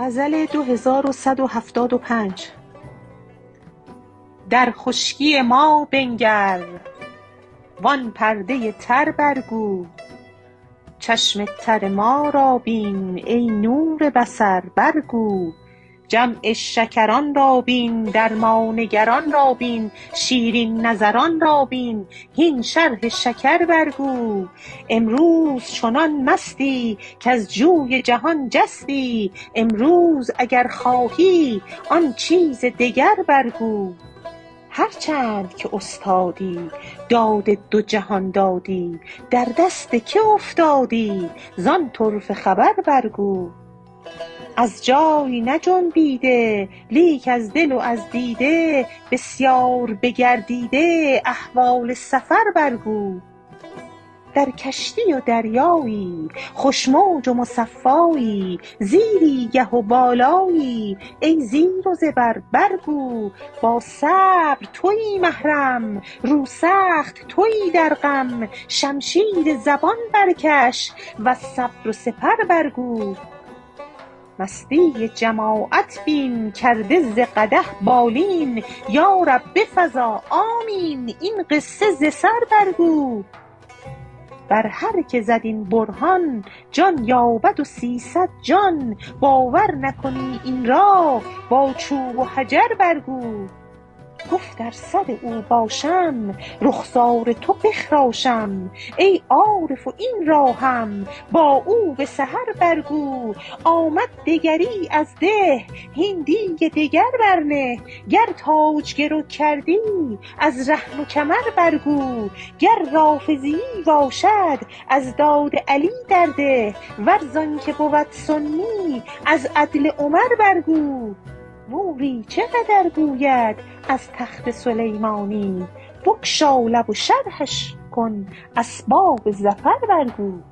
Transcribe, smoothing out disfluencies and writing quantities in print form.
غزل 2175. در خشکی ما بنگر وان پرده تر برگو، چشم تر ما را بین ای نور بصر برگو. جمع شکران را بین، در ما نگران را بین، شیرین نظران را بین، هین شرح شکر برگو. امروز چنان مستی کز جوی جهان جستی، امروز اگر خواهی آن چیز دگر برگو. هرچند که استادی داد دو جهان دادی، در دست که افتادی زان طرفه خبر برگو. از جای نجنبیده لیک از دل و از دیده، بسیار بگردیده احوال سفر برگو. در کشتی و دریایی خوش موج و مصفایی، زیری گه و بالایی ای زیر و زبر برگو. با صبر تویی محرم رو سخت تویی در غم، شمشیر زبان برکش و صبر و سپر برگو. مستی جماعت بین کرده ز قدح بالین، یا رب بفزا آمین این قصه ز سر برگو. بر هر که زد این برهان جان یابد و 300 جان، باور نکنی این را با چوب و حجر برگو. گفت ار سر او باشم رخسار تو بخراشم، ای عارف و این را هم با او به سحر برگو. آمد دگری از ده هین دیگ دگر برنه، گر تاج گرو کردی از رهن و کمر برگو. گر رافضیی باشد از داد علی در ده، ور زان که بود سنی از عدل عمر برگو. موری چقدر گوید از تخت سلیمانی، بگشا لب و شرحش کن اسباب ظفر برگو.